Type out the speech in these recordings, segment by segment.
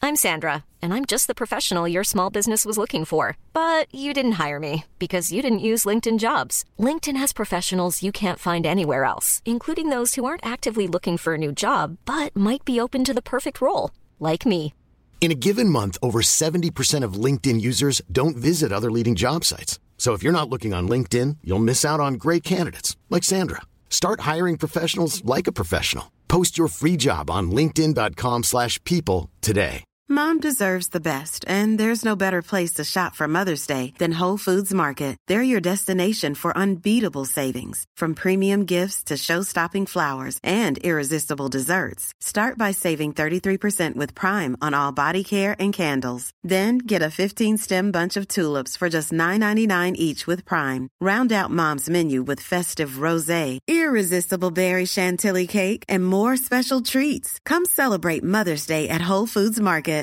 I'm Sandra, and I'm just the professional your small business was looking for. But you didn't hire me because you didn't use LinkedIn Jobs. LinkedIn has professionals you can't find anywhere else, including those who aren't actively looking for a new job, but might be open to the perfect role, like me. In a given month, over 70% of LinkedIn users don't visit other leading job sites. So if you're not looking on LinkedIn, you'll miss out on great candidates like Sandra. Start hiring professionals like a professional. Post your free job on linkedin.com/people today. Mom deserves the best, and there's no better place to shop for Mother's Day than Whole Foods Market. They're your destination for unbeatable savings, from premium gifts to show-stopping flowers and irresistible desserts. Start by saving 33% with Prime on all body care and candles. Then get a 15-stem bunch of tulips for just $9.99 each with Prime. Round out Mom's menu with festive rosé, irresistible berry chantilly cake, and more special treats. Come celebrate Mother's Day at Whole Foods Market.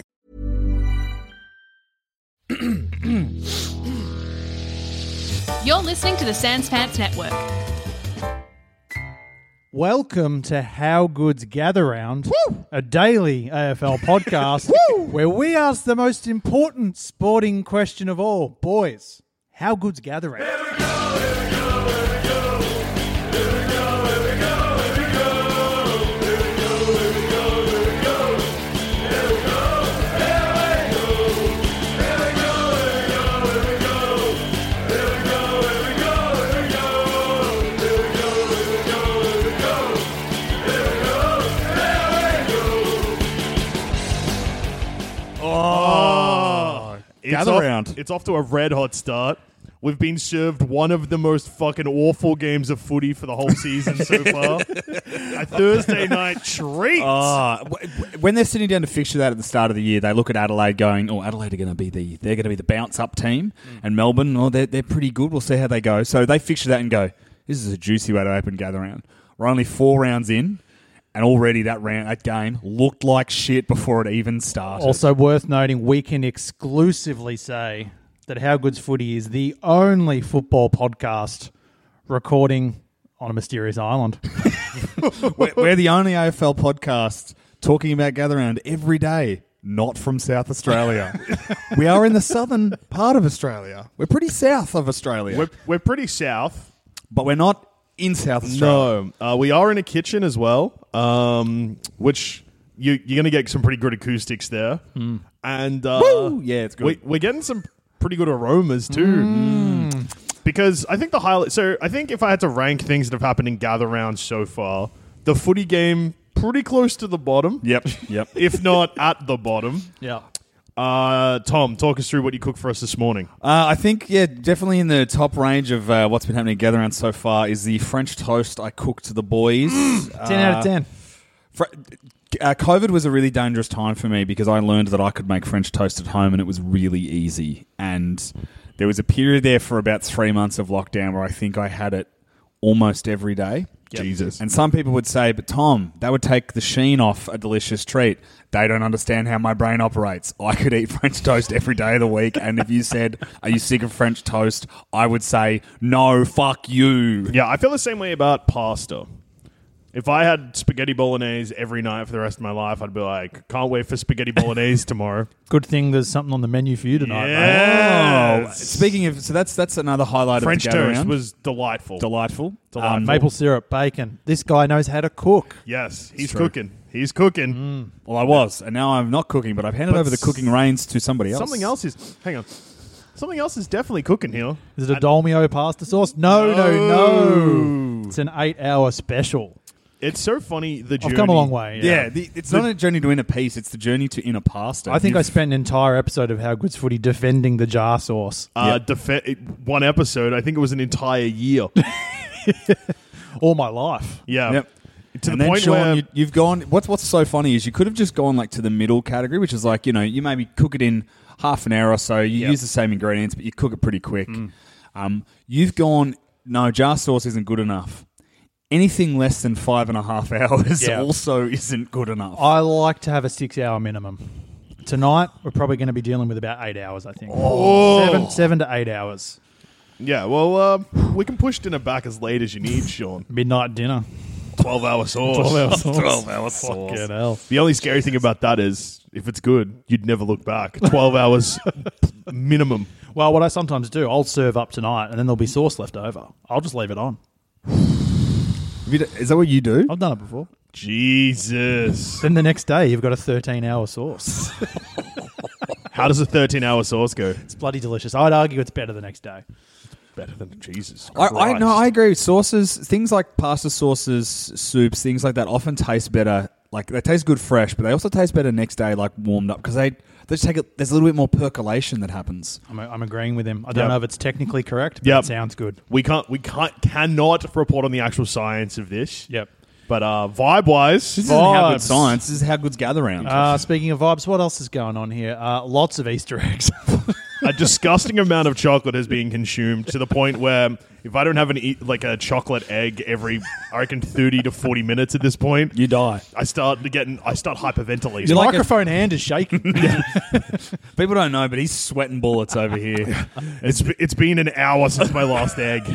You're listening to the Sans Pants Network. Welcome to How Good's Gather Round, a daily AFL podcast where we ask the most important sporting question of all. Boys, how good's Gather Round? It's off to a red hot start. We've been served one of the most fucking awful games of footy for the whole season so far. A Thursday night treat. When they're sitting down to fixture that at the start of the year, they look at Adelaide going, "Oh, Adelaide are going to be the bounce up team," and Melbourne, "Oh, they're pretty good. We'll see how they go." So they fixture that and go, "This is a juicy way to open Gather Round." We're only 4 rounds in. And already that game looked like shit before it even started. Also worth noting, we can exclusively say that How Good's Footy is the only football podcast recording on a mysterious island. We're the only AFL podcast talking about Gather Round every day, not from South Australia. We are in the southern part of Australia. We're pretty south of Australia. We're pretty south. But we're not in South Australia. No. We are in a kitchen as well, which you're going to get some pretty good acoustics there. And yeah, it's good. We're getting some pretty good aromas too. Because I think the highlight... So I think if I had to rank things that have happened in Gather Round so far, the footy game pretty close to the bottom. Yep. If not at the bottom. Yeah. Tom, talk us through what you cooked for us this morning. I think, definitely in the top range of what's been happening at Gather Round so far is the French toast I cooked the boys. 10 out of 10. COVID was a really dangerous time for me because I learned that I could make French toast at home and it was really easy. And there was a period there for about 3 months of lockdown where I think I had it almost every day. Yep. Jesus. And some people would say, but Tom, that would take the sheen off a delicious treat. They don't understand how my brain operates. I could eat French toast every day of the week. And if you said, are you sick of French toast? I would say, no, fuck you. Yeah, I feel the same way about pasta. If I had spaghetti bolognese every night for the rest of my life, I'd be like, can't wait for spaghetti bolognese tomorrow. Good thing there's something on the menu for you tonight, yes. mate. Speaking of, so that's another highlight French of the Gather toast Round. was delightful. Delightful. Maple syrup, bacon. This guy knows how to cook. Yes, he's cooking. He's cooking. Well, I was, and now I'm not cooking, but I've handed over the cooking reins to somebody else. Something else is... Hang on. Something else is definitely cooking here. Is it a Dolmio pasta sauce? No. It's an 8-hour special. It's so funny, the journey. I've come a long way. Yeah, it's not a journey to inner peace, it's the journey to inner pasta. I think I spent an entire episode of How Good's Footy defending the jar sauce. One episode, I think it was an entire year. All my life. Yeah. Yep. To and the then, point Sean, where... you've gone... What's so funny is you could have just gone like to the middle category, which is like, you maybe cook it in half an hour or so. You use the same ingredients, but you cook it pretty quick. You've gone, no, jar sauce isn't good enough. Anything less than 5.5 hours also isn't good enough. I like to have a 6-hour minimum. Tonight, we're probably going to be dealing with about 8 hours, I think. Oh. 7 to 8 hours. Yeah, well, we can push dinner back as late as you need, Sean. Midnight dinner. 12-hour sauce. 12-hour sauce. Fucking hell. The only scary thing about that is if it's good, you'd never look back. 12 hours minimum. Well, what I sometimes do, I'll serve up tonight and then there'll be sauce left over. I'll just leave it on. Is that what you do? I've done it before. Jesus. Then the next day, you've got a 13-hour sauce. How does a 13-hour sauce go? It's bloody delicious. I'd argue it's better the next day. Better than Jesus. I agree with sauces. Things like pasta sauces, soups, things like that often taste better. Like they taste good fresh, but they also taste better next day, like warmed up, because they just take it. There's a little bit more percolation that happens. I'm agreeing with him. I don't know if it's technically correct, but Yep. it sounds good. We cannot report on the actual science of this. Yep. But vibe-wise, This isn't how good science. This is how good's gather round. Speaking of vibes, what else is going on here? Lots of Easter eggs. a disgusting amount of chocolate is being consumed to the point where if I don't have a chocolate egg every, I reckon 30 to 40 minutes at this point, You die. I start hyperventilating. Your microphone hand is shaking. People don't know, but he's sweating bullets over here. It's been an hour since my last egg.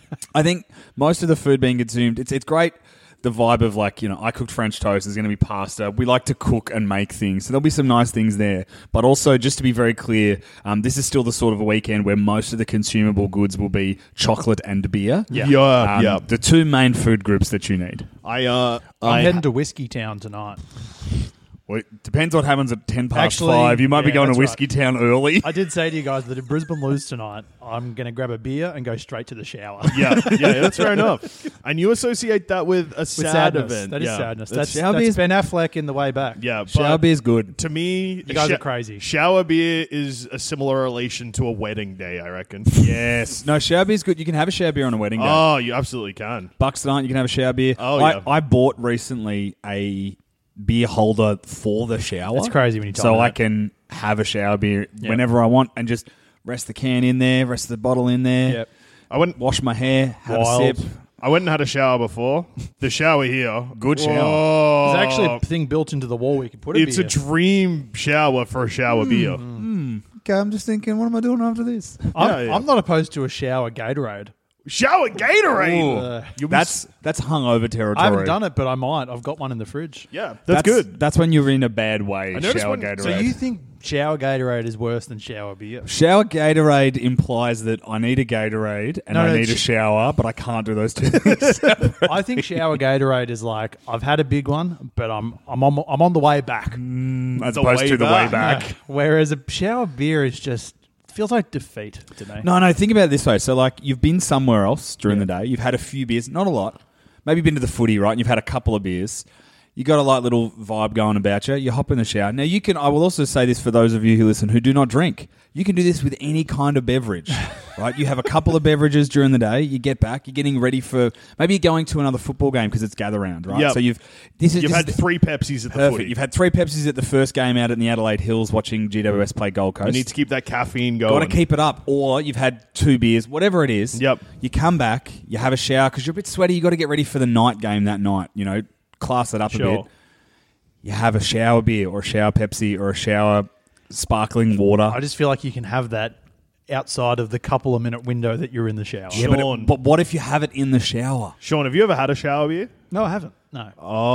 I think most of the food being consumed, it's great. The vibe of I cooked French toast is going to be pasta. We like to cook and make things. So there'll be some nice things there. But also, just to be very clear, this is still the sort of a weekend where most of the consumable goods will be chocolate and beer. Yeah. The two main food groups that you need. I'm heading to Whiskey Town tonight. Well, it depends what happens at 10 past Actually, 5. You might be yeah, going to that's Whiskey Town early. I did say to you guys that if Brisbane lose tonight, I'm going to grab a beer and go straight to the shower. Yeah, that's fair enough. And you associate that with a sad sadness. event. That is Yeah. sadness. That's- That's Ben Affleck in The Way Back. Yeah, Shower but beer's good. to me, You guys are crazy. Shower beer is a similar relation to a wedding day, I reckon. Yes. No, shower beer's good. You can have a shower beer on a wedding day. Oh, you absolutely can. Bucks tonight, you can have a shower beer. Oh, yeah. I bought recently a beer holder for the shower. That's crazy when you told So me I that. can have a shower beer whenever I want and just rest the can in there, rest the bottle in there, Yep. I went wash my hair, have Wild. a sip. I went and had a shower before. The shower here. Good shower. Whoa. There's actually a thing built into the wall where you can put a It's beer. a dream shower for a shower beer. Okay, I'm just thinking, what am I doing after this? I'm not opposed to a shower Gatorade. Shower Gatorade. You'll be That's hungover territory. I haven't done it, but I might. I've got one in the fridge. Yeah, that's good. That's when you're in a bad way. noticed Shower when- Gatorade. So you think shower Gatorade is worse than shower beer? Shower Gatorade implies that I need a Gatorade and No, I no, need a shower, but I can't do those two things. I think shower Gatorade is like I've had a big one, but I'm on the way back. As The opposed way to the way back. back. Whereas a shower beer is just feels like defeat to me. No, think about it this way. So, you've been somewhere else during the day. You've had a few beers, not a lot. Maybe been to the footy, right? And you've had a couple of beers. You got a little vibe going about you. You hop in the shower. Now, I will also say this for those of you who listen who do not drink. You can do this with any kind of beverage, right? You have a couple of beverages during the day. You get back. You're getting ready for maybe you're going to another football game because it's gather round, right? Yep. So you've had 3 Pepsis at the perfect. footy. You've had 3 Pepsis at the first game out in the Adelaide Hills watching GWS play Gold Coast. You need to keep that caffeine going. Got to keep it up. Or you've had 2 beers, whatever it is. Yep. You come back, you have a shower because you're a bit sweaty. You got to get ready for the night game that night. Class it up a Sure. bit. You have a shower beer or a shower Pepsi or a shower sparkling water. I just feel like you can have that outside of the couple of minute window that you're in the shower. Yeah, but what if you have it in the shower? Sean, have you ever had a shower beer? No, I haven't. No,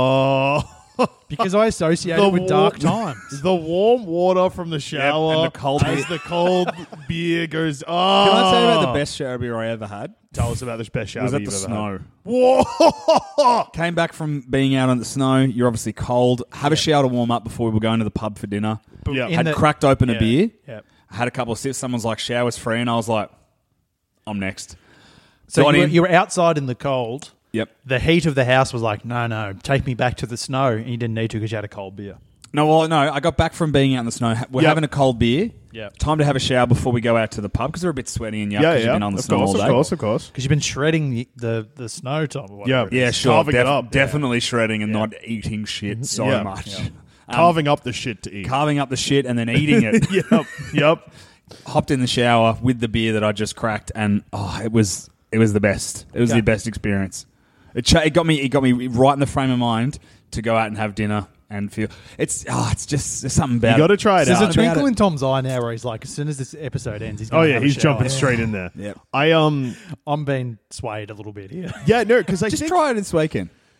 Oh. because I associate it with dark times. The warm water from the shower and the cold as beer. the cold beer goes. Oh. Can I tell you about the best shower beer I ever had? Tell us about this best shower It was beer at the you've ever snow. had. Whoa! Came back from being out on the snow. You're obviously cold. Have a shower to warm up before we were going to the pub for dinner. Yeah. Had cracked open a beer. Yep. I had a couple of sips. Someone's like, shower's free. And I was like, I'm next. So Got you were, in. you were outside in the cold. Yep. The heat of the house was like, no, take me back to the snow. And you didn't need to because you had a cold beer. No, I got back from being out in the snow. We're Yep. having a cold beer. Yep. Time to have a shower before we go out to the pub because we're a bit sweaty and yuck Yeah, because yeah. you've been on the Of snow course, all day. of course. Because you've been shredding the snow, Tom. Or whatever. Yeah. Yeah, sure. Carving it up. Definitely shredding and not eating shit so Yeah. much. Yeah. Carving up the shit to eat. Carving up the shit and then eating it. Yep. Hopped in the shower with the beer that I just cracked and it was the best. It was Okay. the best experience. It got me right in the frame of mind to go out and have dinner and feel it's just there's something about You got to try it There's out. a twinkle in Tom's eye now where he's like, as soon as this episode ends, he's Oh going yeah, have he's a shower. jumping straight in there. Yep. I I'm being swayed a little bit here. yeah, no, because I Just think try it this weekend.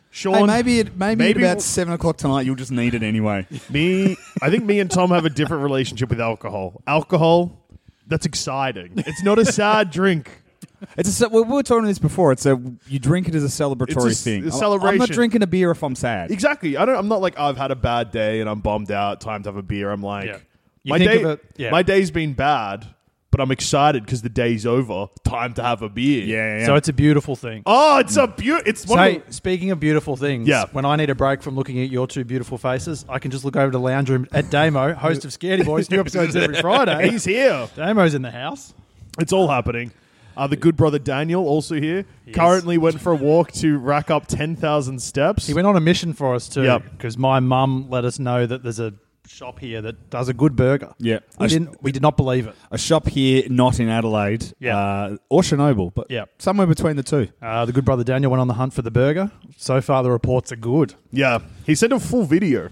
Sean, Hey, maybe maybe about 7 o'clock tonight you'll just need it anyway. I think me and Tom have a different relationship with alcohol. Alcohol, that's exciting. It's not a sad drink. We were talking this before. You drink it as a celebratory It's a thing. celebration. I'm not drinking a beer if I'm sad. Exactly. I'm not like I've had a bad day and I'm bummed out. Time to have a beer. I'm like, Yeah. You think of it- yeah. my day's been bad, but I'm excited because the day's over. Time to have a beer. Yeah. So it's a beautiful thing. Oh, it's it's one Hey, of the, speaking of beautiful things, Yeah. when I need a break from looking at your two beautiful faces, I can just look over to the lounge room at Damo, host of Scaredy Boys, new episodes every Friday. He's here. Damo's in the house. It's all happening. The good brother Daniel also here. He Currently is. went for a walk to rack up 10,000 steps. He went on a mission for us too, Yep. because my mum let us know that there's a shop here that does a good burger. Yeah. We did not believe it. A shop here, not in Adelaide or Chernobyl, but Yeah. somewhere between the two. The good brother Daniel went on the hunt for the burger. So far, the reports are good. Yeah. He sent a full video.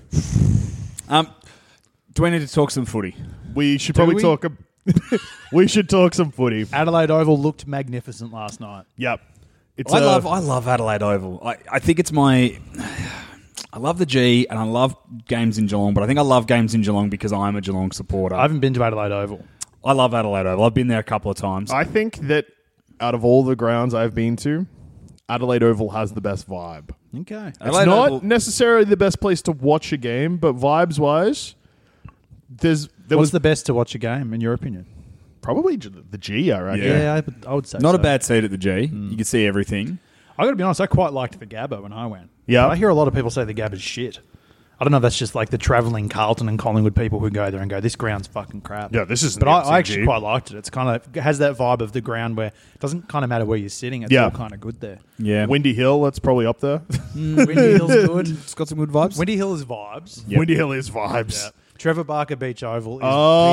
Do we need to talk some footy? We should Do probably we? talk. We should talk some footy. Adelaide Oval looked magnificent last night. Yep. It's I love Adelaide Oval. I think it's my... I love the G and I love games in Geelong, but I think I love games in Geelong because I'm a Geelong supporter. I haven't been to Adelaide Oval. I love Adelaide Oval. I've been there a couple of times. I think that out of all the grounds I've been to, Adelaide Oval has the best vibe. Okay. It's Adelaide not Oval- necessarily the best place to watch a game, but vibes-wise, there What's was the best to watch a game, in your opinion? probably the G, I reckon. Yeah. I would say Not so. a bad seat at the G. You can see everything. I got to be honest, I quite liked the Gabba when I went. Yeah. But I hear a lot of people say the Gabba's shit. I don't know if that's just like the travelling Carlton and Collingwood people who go there and go, this ground's fucking crap. Yeah, this isn't But the I MCG. actually quite liked it. It's kind of it has that vibe of the ground where it doesn't kind of matter where you're sitting. It's Yeah. all kind of good there. Yeah. Windy Hill, that's probably up there. Windy Hill's good. It's got some good vibes. Windy Hill is vibes. Yep. Windy Hill is vibes. Yeah. Trevor Barker Beach Oval is big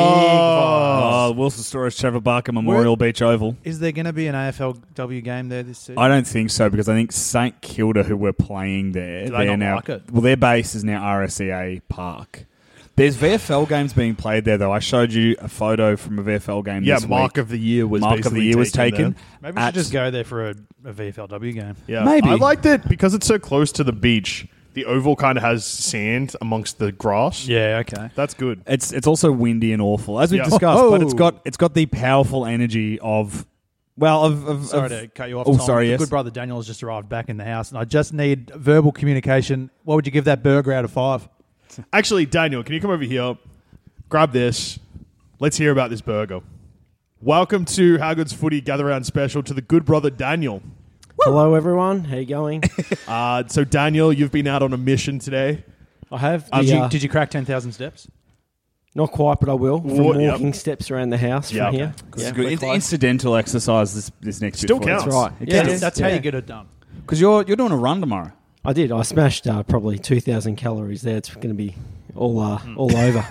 Oh, vibes. Wilson Storage Trevor Barker Memorial Beach Oval. Is there going to be an AFLW game there this season? I don't think so because I think St Kilda, who were playing there, Do they they're not now like it? well, their base is now RSEA Park. There's VFL games being played there, though. I showed you a photo from a VFL game. Yeah, this Mark week. of the Year was Mark of the basically Year was taken. there. Maybe we should just go there for a VFLW game. Yeah, Maybe. I liked it because it's so close to the beach. The oval kind of has sand amongst the grass. Yeah, okay. That's good. It's also windy and awful, as we've Yeah. discussed, Oh. but it's got the powerful energy of Sorry to cut you off, Oh, Tom. sorry, The yes. good brother Daniel has just arrived back in the house, and I just need verbal communication. What would you give that burger out of 5? Actually, Daniel, can you come over here? Grab this. Let's hear about this burger. Welcome to How Good's Footy Gather Round Special to the good brother Daniel. Hello, everyone. How you going? So, Daniel, you've been out on a mission today. I have. Did you crack 10,000 steps? Not quite, but I will. From Whoa, yep. walking steps around the house Yeah, from okay. here. It's Yeah, good. we're close. Incidental exercise this next Still bit for you. counts. That's right. It Yeah, counts. That's how yeah. you get it done. Because you're doing a run tomorrow. I did. I smashed probably 2,000 calories there. It's going to be all over.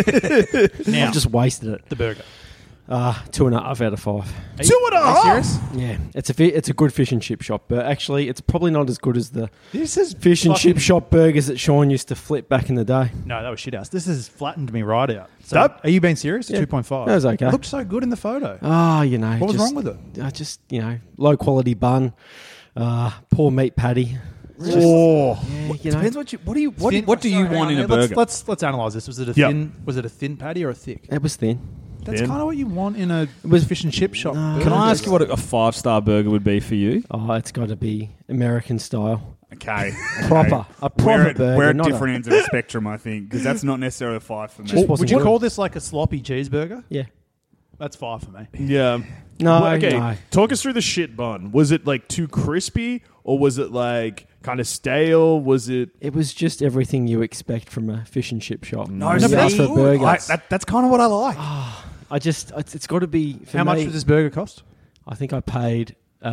Now, I've just wasted it. the burger. 2.5 out of 5. 2.5. Serious? Yeah, it's a good fish and chip shop, but actually, it's probably not as good as the This is fish and fucking- chip shop burgers that Sean used to flip back in the day. No, that was shit house. This has flattened me right out. So, That- are you being serious? Yeah. 2.5. That was okay. It looked so good in the photo. You know, What was just- wrong with it? Just low quality bun, poor meat patty. Oh. Yeah, you know. Depends what do you Thin- what do you Sorry, want hang in on, a burger? Let's analyze this. Was it a Yep. thin? Was it a thin patty or a thick? It was thin. That's Thin? kind of what you want in a was- fish and chip shop. No. burger. Can I ask you what a 5-star burger would be for you? Oh, it's got to be American style. Okay, Proper. A proper we're at, burger. We're at not a- different ends of the spectrum, I think, because that's not necessarily a 5 for me. Just wasn't Would you good. call this like a sloppy cheeseburger? Yeah. That's 5 for me. Yeah. No, Well, okay, no. talk us through the shit bun. Was it like too crispy or was it like kind of stale? Was it... It was just everything you expect from a fish and chip shop. No, You but ask that's for a good. burger. That's kind of what I like. It's got to be. For How much me, does this burger cost? I think I paid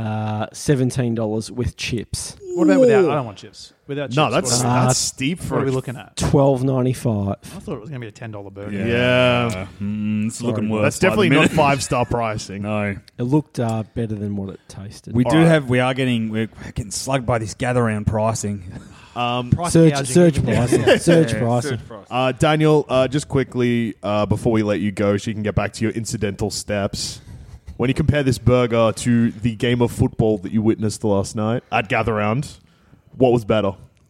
$17 with chips. What about without? I don't want chips. Without chips. No, that's what that's steep for are we looking at? $12.95. I thought it was going to be a $10 burger. Yeah. It's looking Sorry. worse. That's by the definitely not minute. 5-star pricing. No, It looked better than what it tasted. we All do right. have. We're getting slugged by this gather round pricing. Price surge gouging. pricing. Surge pricing. Daniel, just quickly before we let you go, so you can get back to your incidental steps. When you compare this burger to the game of football that you witnessed last night at Gather Round, What was better?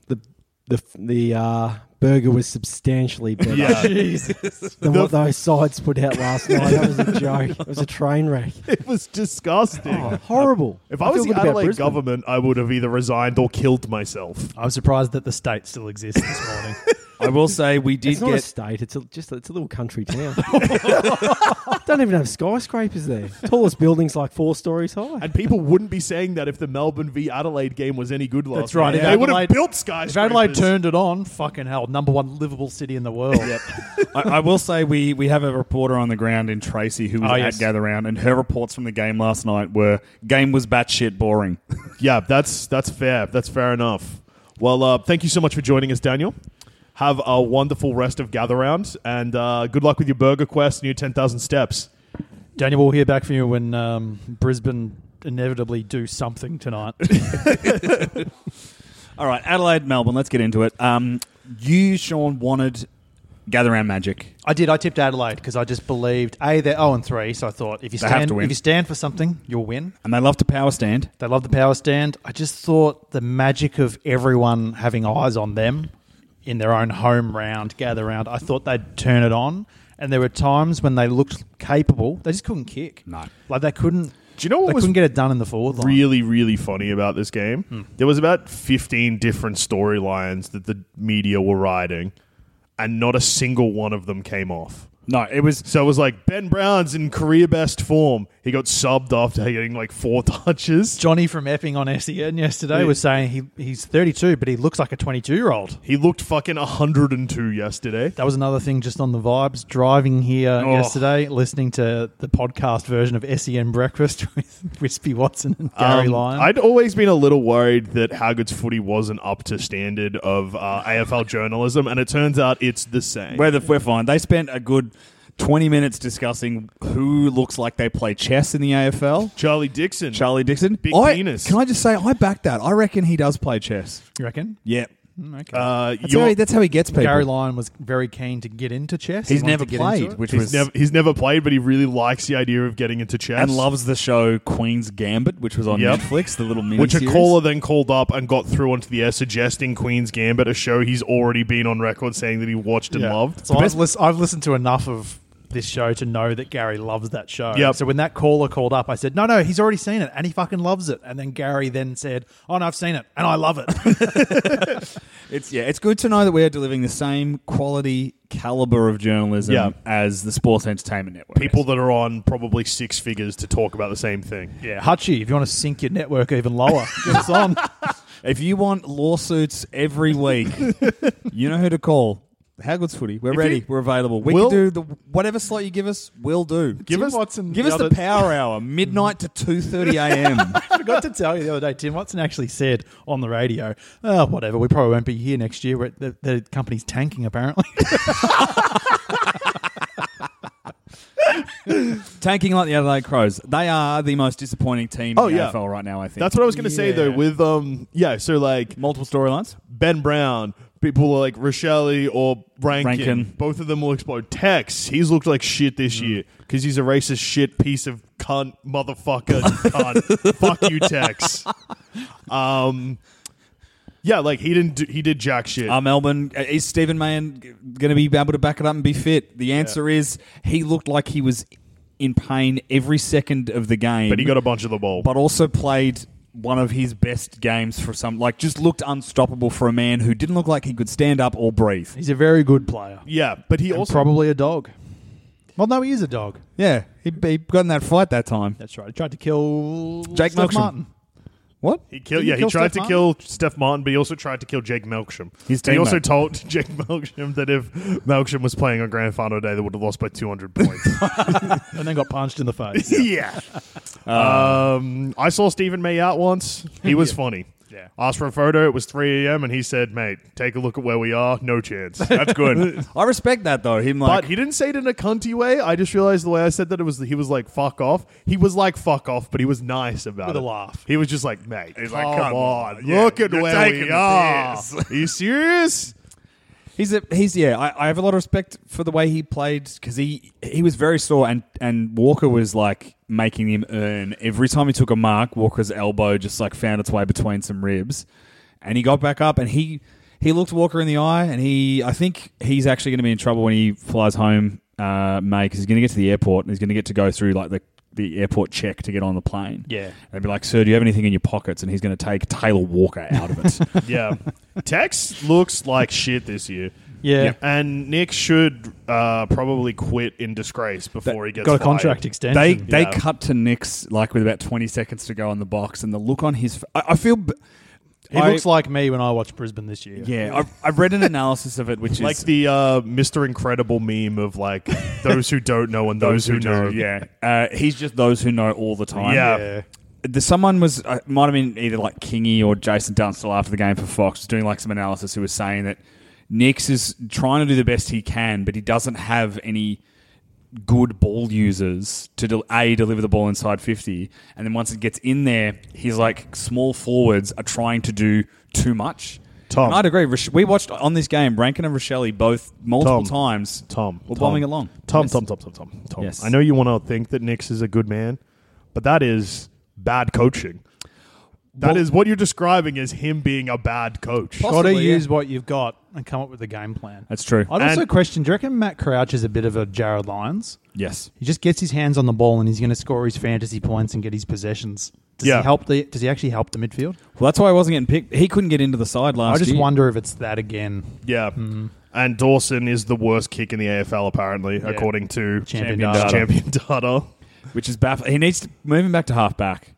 The burger was substantially better Yeah. than what those sides put out last night. That was a joke. It was a train wreck. It was disgusting. Oh, horrible. If I was feel the good about Adelaide Brisbane. government, I would have either resigned or killed myself. I'm surprised that the state still exists this morning. I will say we did It's not a get. state. It's a little country town. Don't even have skyscrapers there. Tallest building's like 4 stories high. And people wouldn't be saying that if the Melbourne v Adelaide game was any good last That's right. night. If They would have Adelaide- built If skyscrapers. Adelaide turned it on, fucking hell, number 1 livable city in the world. I will say we have a reporter on the ground in Tracy who was at Gather Round, and her reports from the game last night were game was batshit boring. Yeah, that's fair. That's fair enough. Well, thank you so much for joining us, Daniel. Have a wonderful rest of Gather Round, and good luck with your burger quest and your 10,000 steps. Daniel, we'll hear back from you when Brisbane inevitably do something tonight. All right, Adelaide, Melbourne. Let's get into it. You, Sean, wanted Gather Round Magic. I did. I tipped Adelaide because I just believed they're 0-3. So I thought if you They have stand, to win. if you stand for something, you'll win. And they love to power stand. They love the power stand. I just thought the magic of everyone having eyes on them in their own home round, Gather Round. I thought they'd turn it on, and there were times when they looked capable. They just couldn't kick. No. Like they couldn't. Do you know what They was couldn't get it done in the forward line. really, really funny about this game? There was about 15 different storylines that the media were riding, and not a single one of them came off. No, it was. So it was like, Ben Brown's in career best form. He got subbed after getting like 4 touches. Johnny from Epping on SEN yesterday was saying he's 32, but he looks like a 22-year-old. He looked fucking 102 yesterday. That was another thing just on the vibes. Driving here yesterday, listening to the podcast version of SEN Breakfast with Wispy Watson and Gary Lyon. I'd always been a little worried that How Good's Footy wasn't up to standard of AFL journalism, and it turns out it's the same. We're fine. They spent a good 20 minutes discussing who looks like they play chess in the AFL. Charlie Dixon. Dixon. Big penis. Can I just say, I back that. I reckon he does play chess. You reckon? Yeah. Okay. That's how he gets people. Gary Lyon was very keen to get into chess. He's He wanted never to get into played, it. which was... He's never played, but he really likes the idea of getting into chess. and loves the show Queen's Gambit, which was on Yep. Netflix, the little mini Which a series. caller then called up and got through onto the air suggesting Queen's Gambit, a show he's already been on record saying that he watched and loved. So I've listened to enough of this show to know that Gary loves that show. Yep. So when that caller called up, I said, no, he's already seen it and he fucking loves it. And then Gary then said, oh, no, I've seen it and I love it. It's good to know that we're delivering the same quality caliber of journalism Yeah. as the Sports Entertainment Network. People that are on probably 6 figures to talk about the same thing. Yeah, Hutchie, if you want to sink your network even lower, get us on. If you want lawsuits every week, you know who to call. How Good's Footy. We're ready. We're available. We We'll- can do whatever slot you give us, we'll do. Give us Watson. Give us the power hour, midnight to 2:30 a.m. I forgot to tell you the other day, Tim Watson actually said on the radio, whatever, we probably won't be here next year. The company's tanking, apparently. Tanking like the Adelaide Crows. They are the most disappointing team in the yeah. AFL right now, I think. That's what I was going to say, though, with, so like multiple storylines. Ben Brown, people like Rochelle or Rankin, Rankin. both of them will explode. Tex, he's looked like shit this year because he's a racist shit piece of cunt, motherfucker, cunt. Fuck you, Tex. Yeah, like he did jack shit. Melbourne, is Stephen Mayan going to be able to back it up and be fit? The answer is he looked like he was in pain every second of the game. But he got a bunch of the ball. But also played one of his best games for just looked unstoppable for a man who didn't look like he could stand up or breathe. He's a very good player. Yeah, but he And also... probably a dog. Well, no, he is a dog. Yeah, he got in that fight that time. That's right. He tried to kill Jake Steph Melksham. Martin. What? He kill tried Steph to Martin? kill Steph Martin, but he also tried to kill Jake Melksham. His He also teammate. told Jake Melksham that if Melksham was playing on Grand Final Day, they would have lost by 200 points. And then got punched in the face. Yeah. I saw Stephen May out once. He was funny. Yeah. Asked for a photo. It was 3 a.m. and he said, "Mate, take a look at where we are. No chance." That's good. I respect that though. Him like But he didn't say it in a cunty way. I just realized the way I said that he was like, "Fuck off." He was like, "Fuck off," but he was nice about With it. a laugh. He was just like, "Mate, He's come like, come on. on. Yeah, Look at you're where taking we the are. piss." Are you serious?" I have a lot of respect for the way he played because he was very sore and Walker was like making him earn every time he took a mark. Walker's elbow just like found its way between some ribs, and he got back up, and he looked Walker in the eye, and I think he's actually going to be in trouble when he flies home, May, because he's going to get to the airport, and he's going to get to go through like the airport check to get on the plane. Yeah. And be like, sir, do you have anything in your pockets? And he's going to take Taylor Walker out of it. Yeah. Tex looks like shit this year. Yeah. And Nick should probably quit in disgrace before he gets Got a fired. contract extension. They cut to Nick's like with about 20 seconds to go on the box, and the look on his I feel... He looks like me when I watched Brisbane this year. Yeah, I've read an analysis of it, which Like is... the Mr. Incredible meme of like those who don't know and those who know. Yeah. He's just those who know all the time. Yeah. Someone was... might have been either like Kingy or Jason Dunstall after the game for Fox doing like some analysis who was saying that Nix is trying to do the best he can, but he doesn't have any good ball users to deliver the ball inside 50, and then once it gets in there, he's like small forwards are trying to do too much. Tom. And I'd agree. We watched on this game Rankin and Rochelle both multiple times. Were bombing along. Tom. Yes. I know you want to think that Nix is a good man, but that is bad coaching. That is what you're describing as him being a bad coach. Got to use what you've got and come up with a game plan. That's true. I'd also question, do you reckon Matt Crouch is a bit of a Jared Lyons? Yes. He just gets his hands on the ball and he's going to score his fantasy points and get his possessions. Does he actually help the midfield? Well, that's why I wasn't getting picked. He couldn't get into the side last year. I just wonder if it's that again. Yeah. And Dawson is the worst kick in the AFL, apparently, according to Champion data. Which is baffling. He needs to move him back to half-back.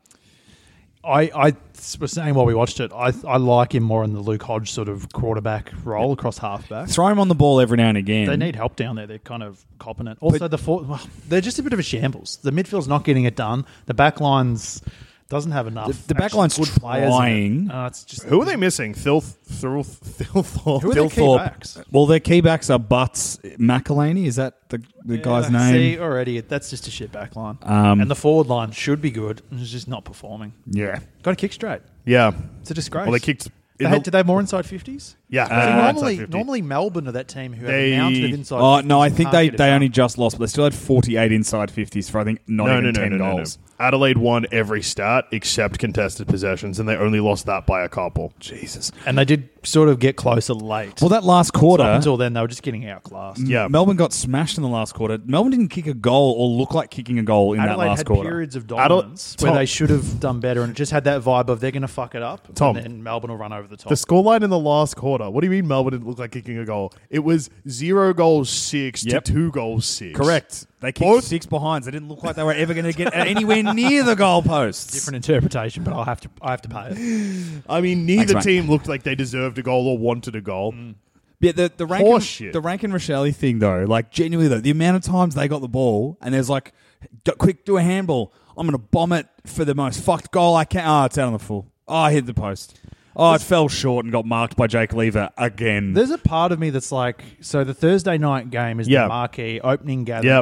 I was saying while we watched it, I like him more in the Luke Hodge sort of quarterback role across halfback. Throw him on the ball every now and again. They need help down there. They're kind of copping it. Also, they're just a bit of a shambles. The midfield's not getting it done. The back line's doesn't have enough. The back line's good players. trying. It's just, Who are they missing? Phil Thorpe. Who are their key backs? Well, their key backs are Butts McElhaney. Is that the guy's name? See, already, that's just a shit back line. And the forward line should be good. It's just not performing. Yeah. Got to kick straight. Yeah. It's a disgrace. Well, they kicked... Did they have more inside 50s? Yeah. Normally Melbourne are that team who have a mountain of inside 50s. Oh, no, I think they only just lost, but they still had 48 inside 50s for, I think, not even 10 goals. Adelaide won every stat except contested possessions, and they only lost that by a couple. Jesus. And they did sort of get closer late. Well, that last quarter... So up until then, they were just getting outclassed. Yeah. Melbourne got smashed in the last quarter. Melbourne didn't kick a goal or look like kicking a goal in Adelaide that last had quarter. periods of dominance where they should have done better, and it just had that vibe of they're going to fuck it up, and Melbourne will run over the top. The scoreline in the last quarter, what do you mean Melbourne didn't look like kicking a goal? It was 0 goals 6 to 2 goals 6. Correct. They kicked 6 behinds. They didn't look like they were ever going to get anywhere near the goalposts. Different interpretation, but I have to pay it. I mean, neither team looked like they deserved a goal or wanted a goal. Yeah, the Rankin Rochelle thing though, like genuinely though, the amount of times they got the ball and there's like, quick, do a handball. I'm going to bomb it for the most fucked goal I can. Oh, it's out on the full. Oh, I hit the post. Oh, it fell short and got marked by Jake Lever again. There's a part of me that's like, so the Thursday night game is the marquee opening gather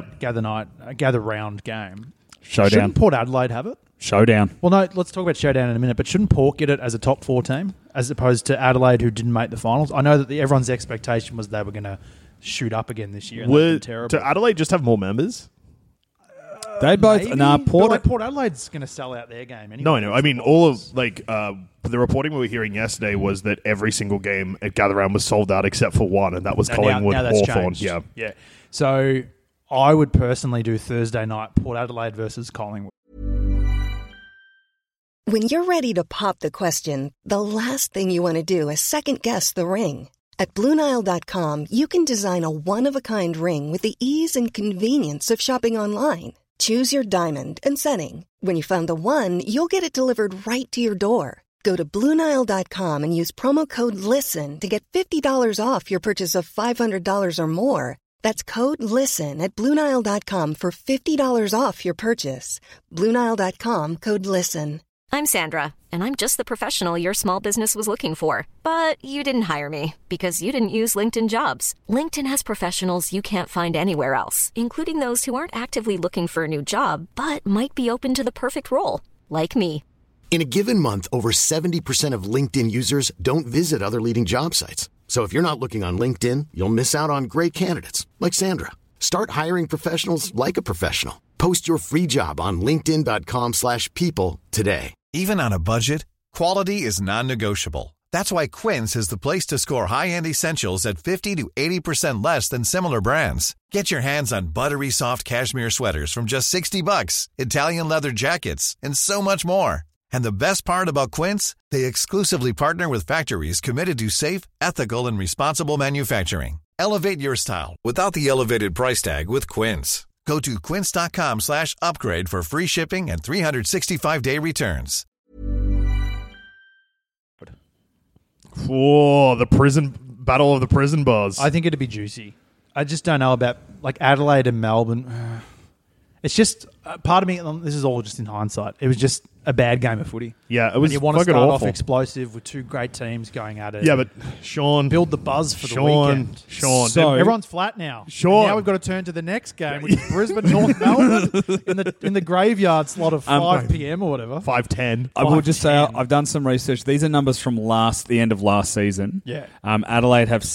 round game. Showdown. Shouldn't Port Adelaide have it? Showdown. Well, no, let's talk about Showdown in a minute, but shouldn't Port get it as a top 4 team as opposed to Adelaide who didn't make the finals? I know that everyone's expectation was they were going to shoot up again this year. And terrible. Did Adelaide just have more members? They both... Port Adelaide's going to sell out their game anyway. No. I mean, all of the reporting we were hearing yesterday was that every single game at Gather Round was sold out except for one, and that was Collingwood Hawthorn. Yeah. So I would personally do Thursday night Port Adelaide versus Collingwood. When you're ready to pop the question, the last thing you want to do is second-guess the ring. At BlueNile.com, you can design a one-of-a-kind ring with the ease and convenience of shopping online. Choose your diamond and setting. When you find the one, you'll get it delivered right to your door. Go to BlueNile.com and use promo code LISTEN to get $50 off your purchase of $500 or more. That's code LISTEN at BlueNile.com for $50 off your purchase. BlueNile.com, code LISTEN. I'm Sandra, and I'm just the professional your small business was looking for. But you didn't hire me because you didn't use LinkedIn Jobs. LinkedIn has professionals you can't find anywhere else, including those who aren't actively looking for a new job, but might be open to the perfect role, like me. In a given month, over 70% of LinkedIn users don't visit other leading job sites. So if you're not looking on LinkedIn, you'll miss out on great candidates like Sandra. Start hiring professionals like a professional. Post your free job on linkedin.com/people today. Even on a budget, quality is non-negotiable. That's why Quince is the place to score high-end essentials at 50 to 80% less than similar brands. Get your hands on buttery soft cashmere sweaters from just $60, Italian leather jackets, and so much more. And the best part about Quince, they exclusively partner with factories committed to safe, ethical, and responsible manufacturing. Elevate your style without the elevated price tag with Quince. Go to quince.com/upgrade for free shipping and 365-day returns. Whoa, the battle of the prison bars. I think it'd be juicy. I just don't know about like Adelaide and Melbourne. It's just part of me. This is all just in hindsight. It was just a bad game of footy. Yeah, it was. And you want to fucking start awful. off explosive with two great teams going at it. Yeah, but Sean, build the buzz for the weekend. Sean, So everyone's flat now. Sean. And now we've got to turn to the next game, which is Brisbane North Melbourne in the graveyard slot of 5 p.m. or whatever. 5:10. I will just say I've done some research. These are numbers from the end of last season. Yeah. Adelaide have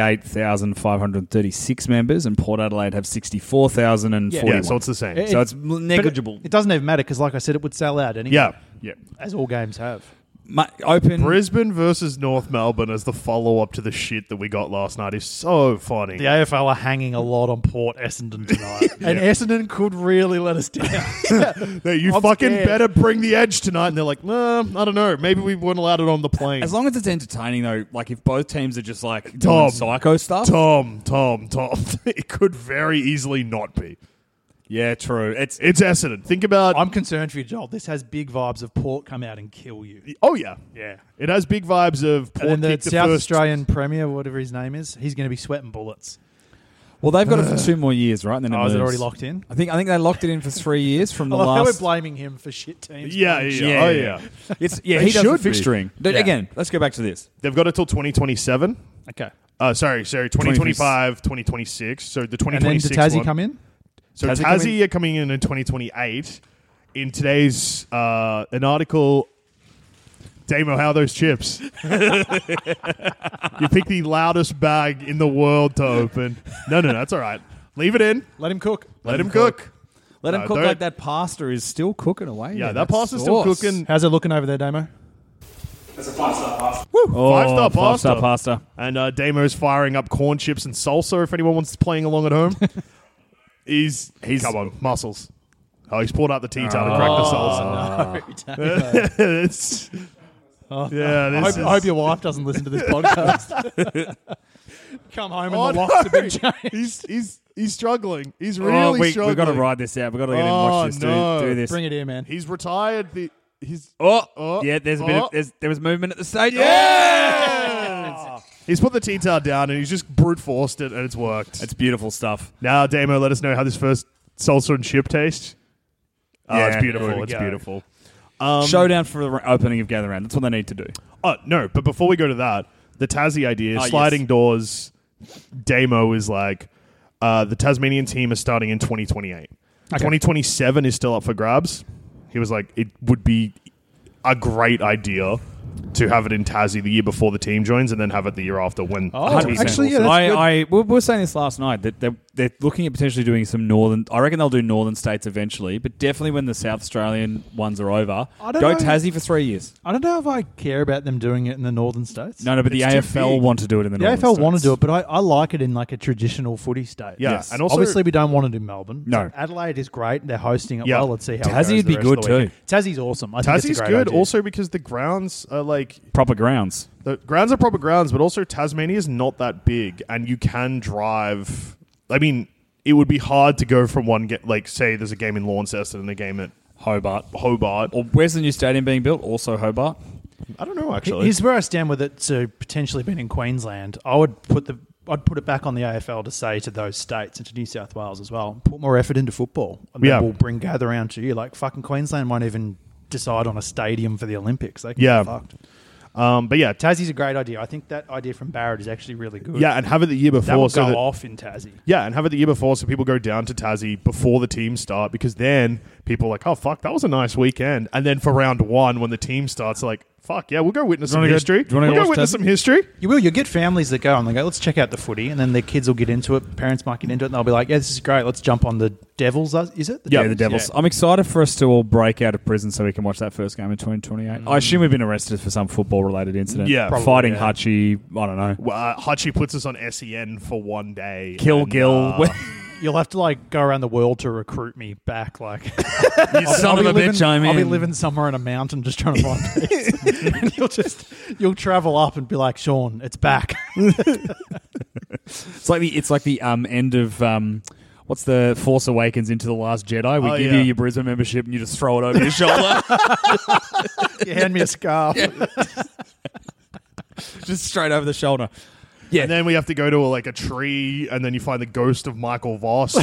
68,536 members, and Port Adelaide have 64,041. Yeah, so it's the same. So it's negligible. It doesn't even matter because, like I said, it would sell out anyway. Yeah. As all games have. Open Brisbane versus North Melbourne as the follow-up to the shit that we got last night is so funny. The AFL are hanging a lot on Port Essendon tonight. And Essendon could really let us down. You I'm fucking scared. better bring the edge tonight. And they're like, nah, I don't know. Maybe we weren't allowed it on the plane. As long as it's entertaining, though, like if both teams are just like Tom. doing psycho stuff. Tom. It could very easily not be. Yeah, true. It's Essendon. Think about... I'm concerned for you, Joel. This has big vibes of Port come out and kill you. Oh, yeah. It has big vibes of Port And then kick the the South first... Australian Premier, whatever his name is, he's going to be sweating bullets. Well, they've got it for 2 more years, right? And then Is it moves. already locked in? I think they locked it in for 3 years from the I like how last. we're blaming him for shit teams. Yeah. Oh, yeah. It's They he does the should be. fixturing. Again, let's go back to this. They've got it till 2027. Okay. Sorry, 2025, 2026. So the And then 2026 did Tassie one. come in? So Tassie are coming in 2028. In today's an article, Damo, how are those chips? You pick the loudest bag in the world to open. No, that's all right. Leave it in. Let him cook. Let him cook. Let him No, cook don't- like that pasta is still cooking away. Yeah, there. that pasta's still sauce. cooking. How's it looking over there, Damo? That's a 5-star pasta. Oh, 5-star pasta. 5-star pasta. And Damo's firing up corn chips and salsa if anyone wants playing along at home. He's come on, muscles. Oh, he's pulled out the tea towel to crack the salsa. It's... I hope your wife doesn't listen to this podcast. Come home and the locks have been changed. He's struggling. He's really struggling. We've got to ride this out. We've got to let him watch this. Do this. Bring it here, man. He's retired. There was a bit of there was movement at the stage. Yeah! He's put the tea towel down and he's just brute forced it and it's worked. It's beautiful stuff. Now, Damo, let us know how this first salsa and chip tastes. Oh, Yeah, it's beautiful. there we It's go. beautiful. Showdown for the opening of Gather Round. That's what they need to do. Oh, no, but before we go to that, the Tassie idea, sliding yes. doors, Damo is like, the Tasmanian team is starting in 2028. 2027 is still up for grabs. He was like, it would be a great idea to have it in Tassie the year before the team joins and then have it the year after when the team actually, yeah, joins. that's we were saying this last night that they're looking at potentially doing some northern. I reckon they'll do northern states eventually, but definitely when the South Australian ones are over, I don't go know. Tassie for 3 years. I don't know if I care about them doing it in the northern states. No, but the It's too AFL big. want to do it in the The northern AFL states. want to do it, but I like it in like a traditional footy state. Yeah, Yes. and also Obviously, we don't want to do Melbourne. No. Adelaide is great. They're hosting it Yeah. well. Let's see how Tassie it goes would be the rest of good the weekend. Tassie's awesome. I think Tassie's it's a great good idea. also because the grounds are like Proper grounds. the grounds are proper grounds, but also Tasmania is not that big, and you can drive. I mean, it would be hard to go from one like say there's a game in Launceston and a game at Hobart. Hobart. Or where's the new stadium being built? Also Hobart. I don't know actually. Here's where I stand with it. So potentially being in Queensland, I'd put it back on the AFL to say to those states and to New South Wales as well, put more effort into football. And then we'll bring Gather Round to you. Like fucking Queensland won't even decide on a stadium for the Olympics. They can get fucked. But yeah, Tassie's a great idea. I think that idea from Barrett is actually really good. yeah, and have it the year before. that will so go that, off in Tassie. Yeah, and have it the year before so people go down to Tassie before the teams start because then people are like, oh, fuck, that was a nice weekend. And then for round one, when the team starts, like, fuck, yeah, we'll go witness some history. We'll go witness some history. You will. You'll get families that go and they go, let's check out the footy. And then their kids will get into it. Parents might get into it. And they'll be like, yeah, this is great. Let's jump on the Devils. Is it? The Devils. Yeah. I'm excited for us to all break out of prison so we can watch that first game in 2028. I assume we've been arrested for some football-related incident. Yeah. Probably, fighting Hutchie. I don't know. Hutchie puts us on SEN for one day. Kill Gill. You'll have to go around the world to recruit me back. You son of a bitch, I'm in. I'll be living somewhere in a mountain just trying to find peace. And you'll travel up and be like, Sean, it's back. It's like the end of what's the Force Awakens Into the Last Jedi? We give you your Brisbane membership and you just throw it over your shoulder. You hand me a scarf. Yeah. Just straight over the shoulder. Yeah. And then we have to go to a tree, and then you find the ghost of Michael Voss.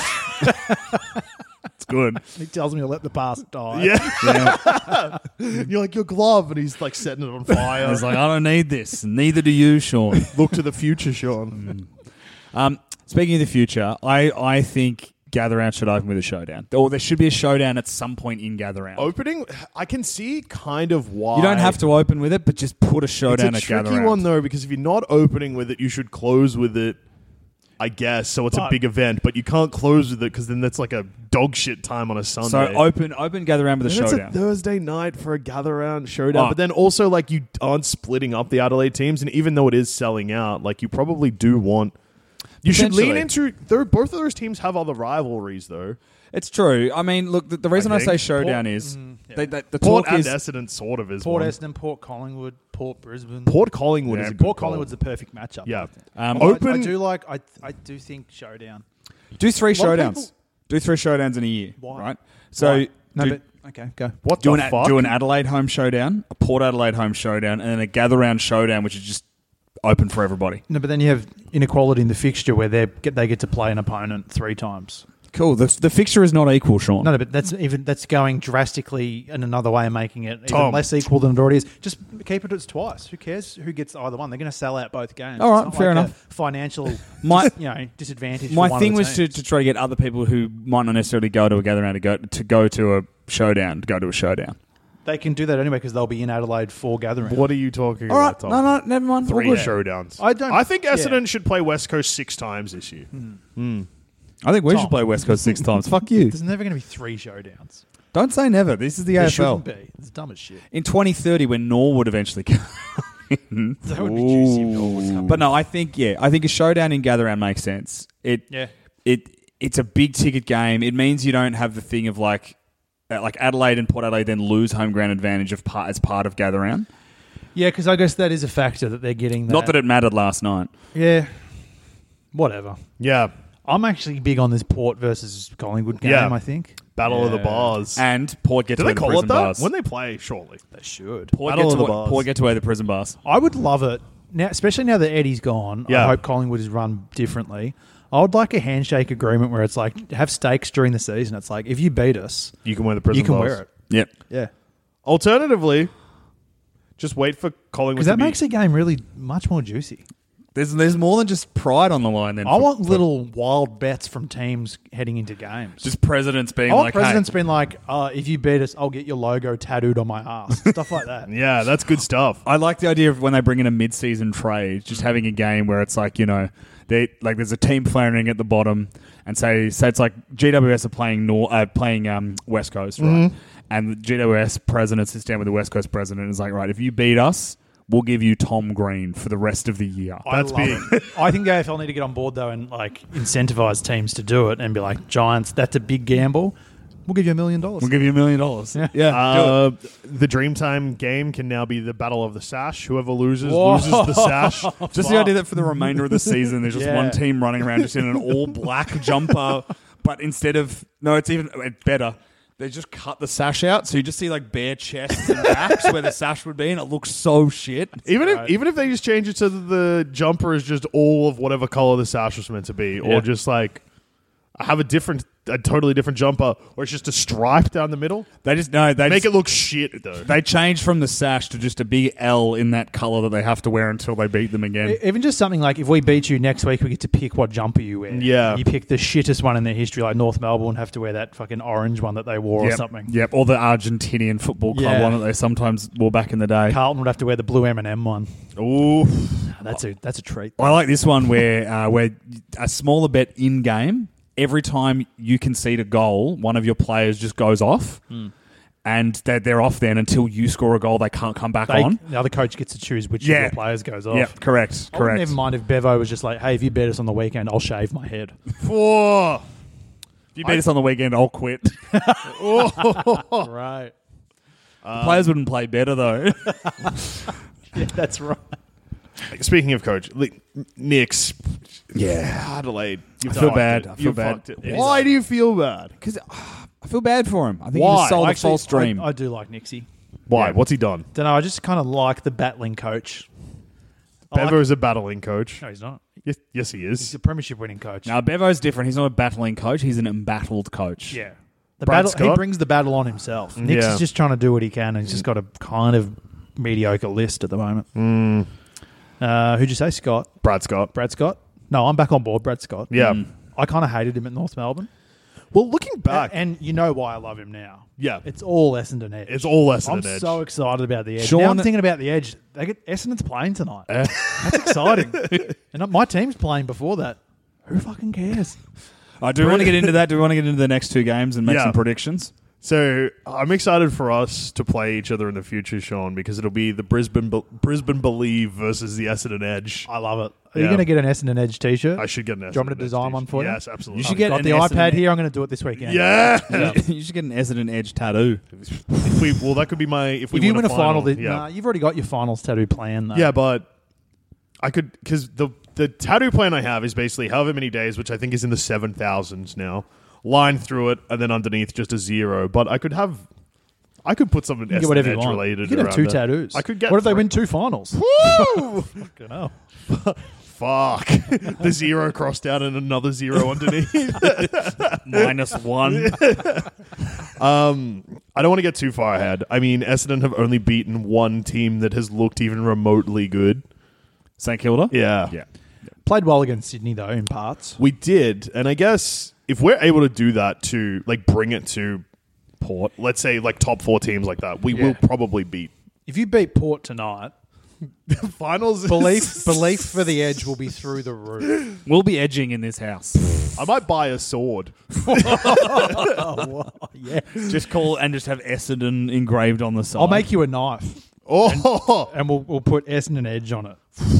It's good. He tells me to let the past die. Yeah. You're like, your glove, and he's setting it on fire. He's like, I don't need this. Neither do you, Sean. Look to the future, Sean. Speaking of the future, I think Gather Round should open with a showdown. Or there should be a showdown at some point in Gather Round. Opening, I can see kind of why. You don't have to open with it, but just put a showdown at Gather Round. It's a tricky one, though, because if you're not opening with it, you should close with it, I guess. So it's a big event, but you can't close with it because then that's like a dog shit time on a Sunday. So open Gather Round with a showdown. It's a Thursday night for a Gather Round showdown. But then also, you aren't splitting up the Adelaide teams, and even though it is selling out, you probably do want... You should lean into... Both of those teams have other rivalries, though. It's true. I mean, look, the reason I say showdown is... the Port talk and is... Essendon sort of is Port one. Essendon, Port Collingwood, Port Brisbane. Port Collingwood is a good Port call. Collingwood's the perfect matchup. Yeah. Open... I do think showdown. Do 3 showdowns. Do 3 showdowns in a year. Why? Right? So... Okay, go. What the fuck? Do an Adelaide home showdown, a Port Adelaide home showdown, and then a Gather Round showdown, which is just open for everybody. No, but then you have inequality in the fixture where they get to play an opponent 3 times. Cool. The fixture is not equal, Sean. No, but that's going drastically in another way, making it even less equal than it already is. Just keep it as twice. Who cares who gets either one? They're going to sell out both games. All right, fair enough. Financial, disadvantage. My for one thing of the was to try to get other people who might not necessarily go to a Gather Round to go to a showdown. To go to a showdown. They can do that anyway because they'll be in Adelaide for Gather Round. What are you talking All right, about, Tom? no, never mind. 3 showdowns. I think Essendon should play West Coast 6 times this year. I think we should play West Coast 6 times. Fuck you. There's never going to be 3 showdowns. Don't say never. This is the There AFL. shouldn't be. It's dumb as shit. In 2030, when Norwood eventually comes. That would be juicy if Norwood was coming. But no, I think a showdown in Gather Round makes sense. It's a big ticket game. It means you don't have the thing of like Adelaide and Port Adelaide then lose home ground advantage as part of Gather Round. Yeah, because I guess that is a factor that they're getting. Not that it mattered last night. Yeah. Whatever. Yeah. I'm actually big on this Port versus Collingwood game, I think. Battle of the Bars. And Port get to wear the prison bars. When they play, surely. They should. Port get to wear the prison bars. I would love it, now, especially now that Eddie's gone. Yeah. I hope Collingwood is run differently. I would like a handshake agreement where it's like, have stakes during the season. It's like, if you beat us, you can wear the prison bars. You can wear it. Yep. Yeah. Alternatively, just wait for Collingwood because that makes the game really much more juicy. There's more than just pride on the line. Then I want little wild bets from teams heading into games. Just presidents being being like, if you beat us, I'll get your logo tattooed on my ass. Stuff like that. Yeah, that's good stuff. I like the idea of when they bring in a mid-season trade, just having a game where it's like, there's a team flaring at the bottom, and say it's like GWS are playing West Coast, right? Mm-hmm. And the GWS president sits down with the West Coast president and is like, right, if you beat us, we'll give you Tom Green for the rest of the year. That's big. I think the AFL need to get on board, though, and incentivize teams to do it and be like, Giants, that's a big gamble. We'll give you $1 million. We'll give you $1 million. Yeah. The Dreamtime game can now be the Battle of the Sash. Whoever loses the sash. Just the idea that for the remainder of the season, there's just one team running around just in an all-black jumper, but instead of... No, it's even better. They just cut the sash out, so you just see bare chests and backs where the sash would be, and it looks so shit. Even if they just change it so that the jumper is just all of whatever color the sash was meant to be, or just have a totally different jumper, or it's just a stripe down the middle. They Make it look shit though. They changed from the sash to just a big L in that colour that they have to wear until they beat them again. Even just something like if we beat you next week, we get to pick what jumper you wear. Yeah. You pick the shittest one in their history, like North Melbourne have to wear that fucking orange one that they wore or something. Yep, or the Argentinian football club one that they sometimes wore back in the day. Carlton would have to wear the blue M&M one. Ooh. That's a treat. I like this one where a smaller bet in game. Every time you concede a goal, one of your players just goes off, and they're off then until you score a goal. They can't come back on. The other coach gets to choose which of your players goes off. Yeah, correct. I wouldn't even mind if Bevo was just like, hey, if you bet us on the weekend, I'll shave my head. If you beat us on the weekend, I'll quit. Right. The players wouldn't play better, though. Yeah, that's right. Speaking of coach, Knicks. Yeah. Adelaide. I feel bad. Why do you feel bad? Because I feel bad for him. I think he Why? just sold a false dream. I do like Nixie. Why? Yeah. What's he done? Don't know. I just kind of like the battling coach. Bevo is a battling coach. No, he's not. Yes, he He's is. a premiership winning coach. Now, Bevo's different. He's not a battling coach. He's an embattled coach. Yeah. Brad He Scott? brings the battle on himself. Nix Yeah. is just trying to do what he can, and he's just got a kind of mediocre list at the moment. Who'd you say, Scott? Brad Scott. Brad Scott? No, I'm back on board, Brad Scott. Yeah. I kind of hated him at North Melbourne. Well, looking back, And you know why I love him now. yeah, It's all Essendon Edge. it's all Essendon I'm Edge. so excited about the Edge. Sean- Now I'm thinking about the Edge. Essendon's playing tonight. That's exciting. And my team's playing before that. Who fucking cares? Do we want to get into that? Do we want to get into the next two games and make Yeah. some predictions? So I'm excited for us to play each other in the future, Sean, because it'll be the Brisbane Believe versus the Essendon Edge. I love it. Are you Yeah. going to get an Essendon Edge t-shirt? I should get an Essendon. Do you want me to design Edge one for you? Yes, absolutely. You should get Got an the Essendon iPad here. I'm going to do it this weekend. Yeah. You should get an Essendon Edge tattoo. That could be my if If you win a final, yeah. nah, you've already got your finals tattoo plan, though. Yeah, but I could because the tattoo plan I have is basically however many days, which I think is in the 7,000s now. Line through it, and then underneath just a 0. But I could put something You can get whatever you Edge want. related. You can have around 2 it. tattoos. I could get. What if they 3. win 2 finals? Woo! Fucking hell. Fuck. The 0 crossed out and another 0 underneath. -1. I don't want to get too far ahead. I mean, Essendon have only beaten one team that has looked even remotely good. St Kilda? Yeah. Yeah. Played well against Sydney, though, in parts. We did. And I guess if we're able to do that to, like, bring it to Port, let's say, like, top 4 teams like that, we will probably beat. If you beat Port tonight, Finals. belief for the Edge will be through the roof. We'll be edging in this house. I might buy a sword. Yeah. Just have Essendon engraved on the side. I'll make you a knife, Oh, and we'll put Essendon Edge on it.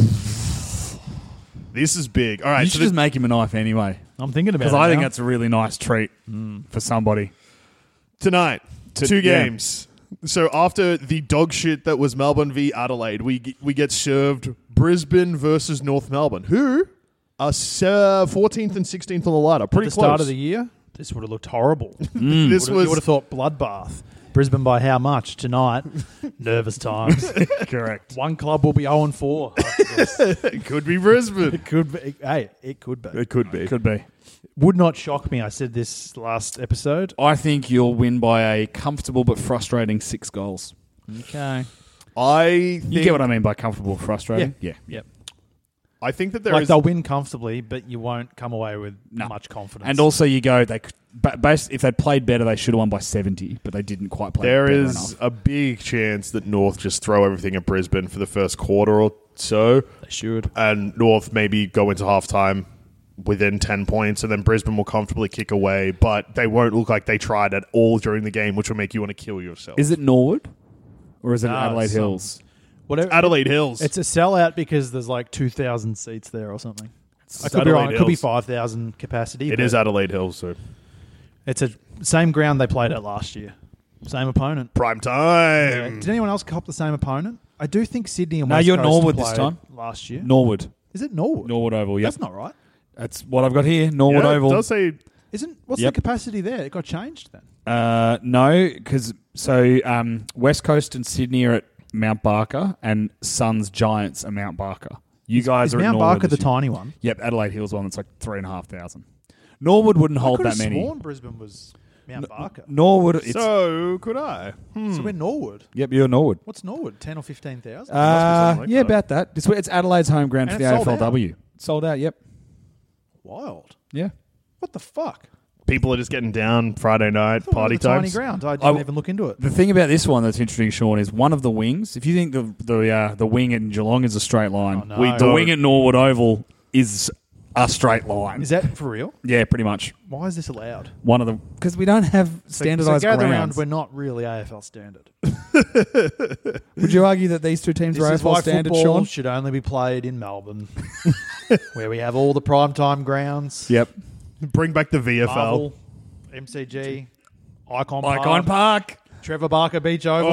this is big. All right. You should just make him a knife anyway. I'm thinking about it Because I think now. that's a really nice treat for somebody. tonight, 2 yeah. games. So after the dog shit that was Melbourne v Adelaide, we get served Brisbane versus North Melbourne, who are 14th and 16th on the ladder. Pretty At the close. start of the year, this would have looked horrible. This You was would have thought bloodbath. Brisbane by how much? Tonight, nervous times. Correct. One club will be 0-4. it could be Brisbane. It could be. Hey, it could be. It could be. Could be. Would not shock me. I said this last episode. I think you'll win by a comfortable but frustrating 6 goals. Okay. I think, You get what I mean by comfortable, frustrating? Yeah. Yep. I think that Like they'll win comfortably, but you won't come away with No. much confidence. And also, you go, if they'd played better, they should have won by 70, but they didn't quite play there better is enough. a big chance that North just throw everything at Brisbane for the first quarter or so, they should. and North maybe go into halftime within 10 points, and then Brisbane will comfortably kick away, but they won't look like they tried at all during the game, which will make you want to kill yourself. Is it Norwood? Or is it No, Adelaide it's Hills? Whatever. Adelaide Hills. It's a sellout because there's like 2,000 seats there or something. I could be Adelaide wrong. It could be Hills. 5,000 capacity. It but is Adelaide Hills, so It's a same ground they played at last year. Same opponent. prime time. Did anyone else cop the same opponent? I do think Sydney and No, West you're Coast Norwood this played time. last year. Norwood. Is it Norwood? Norwood Oval, yep. That's not right. That's what I've got here. Norwood Yeah, Oval. it does say What's Yep. the capacity there? It got changed then. No, because West Coast and Sydney are at Mount Barker, and Suns Giants are Mount Barker. You guys Is are at Mount Norwood Barker the this year. tiny one? Yep, Adelaide Hills one that's like 3,500. Norwood wouldn't I hold could that have many. sworn Brisbane was Mount Barker. Norwood. It's, So could I. So we're Norwood. yep, you're Norwood. What's Norwood? 10 or 15,000? like Yeah, that. about that. It's Adelaide's home ground And for the it's sold AFLW. Sold out. Yep. Wild. Yeah. What the fuck? People are just getting down Friday night, Thought it party was a tiny times. ground. I didn't even look into it. The thing about this one that's interesting, Sean, is one of the wings. If you think the wing in Geelong is a straight line, Oh, no. the wing at Norwood Oval is a straight line. Is that for real? Yeah, pretty much. Why is this allowed? One of them because we don't have standardised so gather round, grounds. we're not really AFL standard. Would you argue that these two teams This are is AFL why standard, football Sean? should only be played in Melbourne, where we have all the primetime grounds. Yep. Bring back the VFL. Marvel, MCG, Icon Icon Park. Trevor Barker Beach Oval.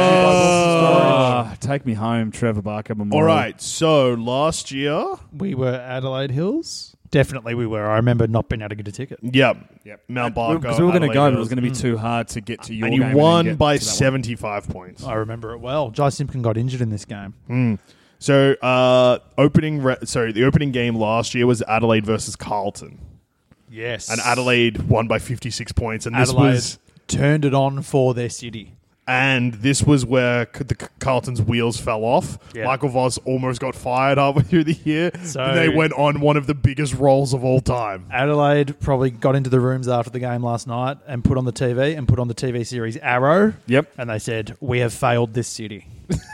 Take me home, Trevor Barker All Memorial. right. So last year, We were Adelaide Hills. Definitely we were. I remember not being able to get a ticket. yep, Mount Barker. Because we were going to Adelaide go, but it Hills. was going to be too hard to get to your And game. you won then by get to that one. 75 points. I remember it well. Jai Simpkin got injured in this game. So the opening game last year was Adelaide versus Carlton, Yes. and Adelaide won by 56 points. And Adelaide turned it on for their city. this was where the Carlton's wheels fell off. Yeah. Michael Voss almost got fired halfway through the year, So- and they went on one of the biggest rolls of all time. Adelaide probably got into the rooms after the game last night and put on the TV series Arrow. Yep. And they said, we have failed this city.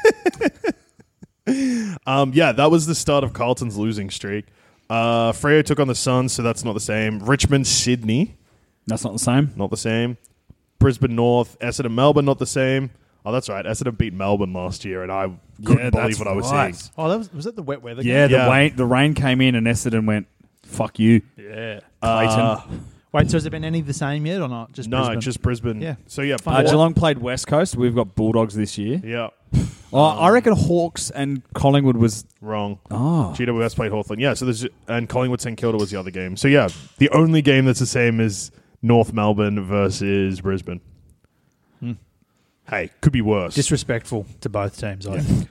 That was the start of Carlton's losing streak. Freo took on the Suns, so that's not the same. Richmond, Sydney, That's not the same. not the same. Brisbane North, Essendon, Melbourne, not the same. Oh, that's right. Essendon beat Melbourne last year, and I couldn't believe what I was seeing. Oh, was that the wet weather Yeah, game? the rain came in and Essendon went, fuck you. Yeah. Clayton. Wait, so has there been any the same yet or not? Just No, Brisbane? just Brisbane. Yeah. So, yeah. Geelong played West Coast. We've got Bulldogs this year. Yeah. I reckon Hawks and Collingwood was... Wrong. Oh. GWS played Hawthorn. Yeah, so and Collingwood St Kilda was the other game. So, yeah, the only game that's the same is North Melbourne versus Brisbane. Hey, could be worse. disrespectful to both teams, I think.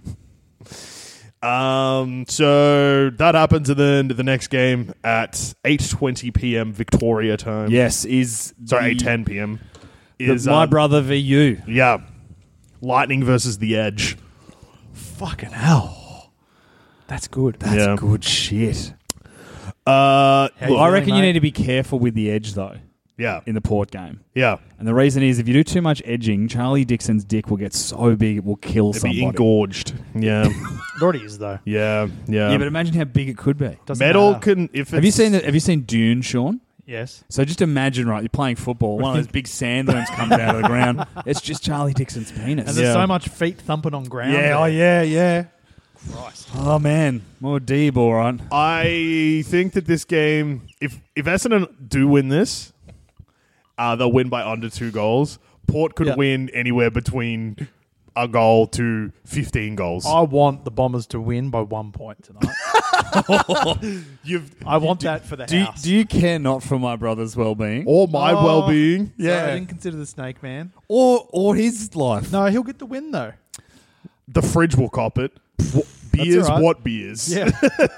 So that happens, and then the next game at 8:20 p.m. Victoria time. Yes, is... Sorry, the- 8:10 p.m. the Is My Brother VU. Yeah. Lightning versus the Edge. Fucking hell. That's good. That's good shit. Look, you I feeling, reckon you mate? need to be careful with the edge, though, yeah. in the Port game. Yeah. And the reason is if you do too much edging, Charlie Dixon's dick will get so big it will kill It'd somebody. be engorged. Yeah. It already is, though. Yeah. Yeah, but imagine how big it could be. Doesn't Metal matter. can... If Have you seen Dune, Sean? Yes. So just imagine, right, you're playing football, one of those big sandworms comes out of the ground. It's just Charlie Dixon's penis. And there's so much feet thumping on ground. yeah. Christ. Oh, man. More deep, all right. I think that this game... If Essendon do win this, they'll win by under 2 goals. Port could win anywhere between a goal to 15 goals. I want the Bombers to win by 1 point tonight. I want that for the house. Do you care not for my brother's well-being? Or my well-being. Sorry, I didn't consider the Snake Man. Or his life? No, he'll get the win, though. The fridge will cop it. Beers, all right. what beers? Yeah.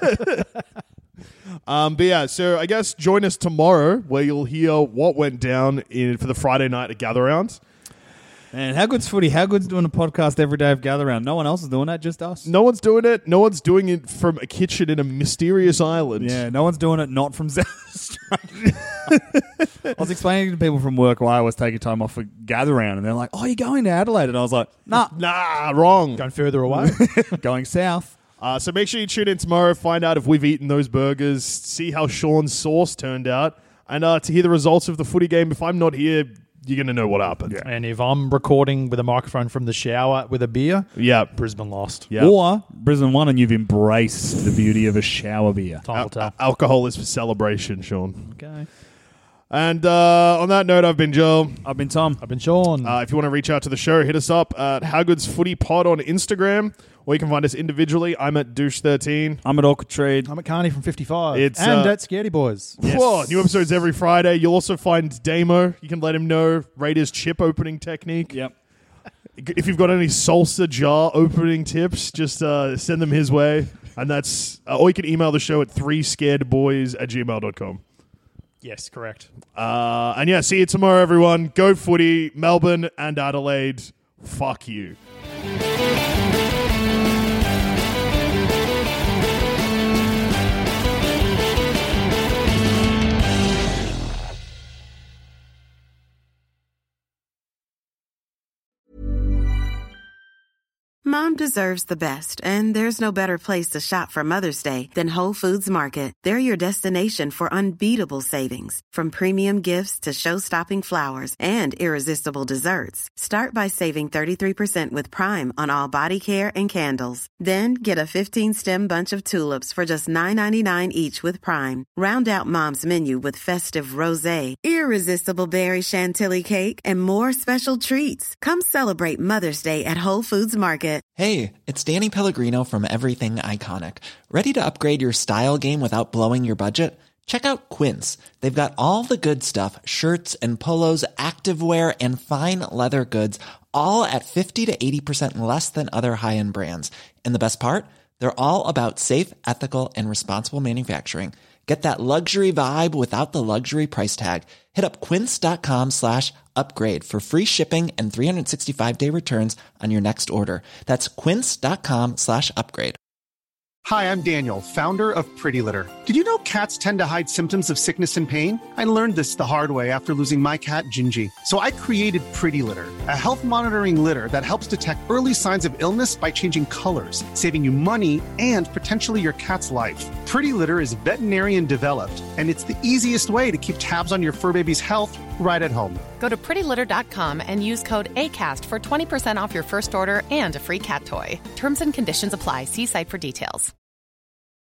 But yeah, so I guess join us tomorrow where you'll hear what went down for the Friday night at Gather Round. Man, how good's footy? How good's doing a podcast every day of Gather Round? No one else is doing that, just us. No one's doing it. No one's doing it from a kitchen in a mysterious island. Yeah, no one's doing it not from South Australia. I was explaining to people from work why I was taking time off for Gather Round, and they're like, "Oh, you're going to Adelaide?" And I was like, Nah, wrong. Going further away. going south." So make sure you tune in tomorrow, find out if we've eaten those burgers, see how Sean's sauce turned out, and to hear the results of the footy game. If I'm not here, you're going to know what happened. And if I'm recording with a microphone from the shower with a beer, Yeah. Brisbane lost. Yeah. Or Brisbane won, and you've embraced the beauty of a shower beer. Time will tell. Alcohol is for celebration, Sean. Okay. And on that note, I've been Joe. I've been Tom. I've been Sean. If you want to reach out to the show, hit us up at How Good's Footy Pod on Instagram, or you can find us individually. I'm at Douche13. I'm at Orchid Trade. I'm at Carney from 55. It's, and at Scaredy Boys. Whoa, new episodes every Friday. You'll also find Damo. You can let him know Raiders chip opening technique. Yep. If you've got any salsa jar opening tips, just send them his way. And that's, or you can email the show at 3scaredboys@gmail.com. Yes, correct. And yeah, see you tomorrow, everyone. Go footy, Melbourne and Adelaide. Fuck you. Mom deserves the best, and there's no better place to shop for Mother's Day than Whole Foods Market. They're your destination for unbeatable savings, from premium gifts to show-stopping flowers and irresistible desserts. Start by saving 33% with Prime on all body care and candles. Then get a 15-stem bunch of tulips for just $9.99 each with Prime. Round out Mom's menu with festive rosé, irresistible berry chantilly cake, and more special treats. Come celebrate Mother's Day at Whole Foods Market. Hey, it's Danny Pellegrino from Everything Iconic. Ready to upgrade your style game without blowing your budget? Check out Quince. They've got all the good stuff, shirts and polos, activewear, and fine leather goods, all at 50 to 80% less than other high-end brands. And the best part? They're all about safe, ethical, and responsible manufacturing. Get that luxury vibe without the luxury price tag. Hit up quince.com/upgrade for free shipping and 365-day returns on your next order. That's quince.com/upgrade. Hi, I'm Daniel, founder of Pretty Litter. Did you know cats tend to hide symptoms of sickness and pain? I learned this the hard way after losing my cat, Gingy. So I created Pretty Litter, a health monitoring litter that helps detect early signs of illness by changing colors, saving you money and potentially your cat's life. Pretty Litter is veterinarian developed, and it's the easiest way to keep tabs on your fur baby's health right at home. Go to prettylitter.com and use code ACAST for 20% off your first order and a free cat toy. Terms and conditions apply. See site for details.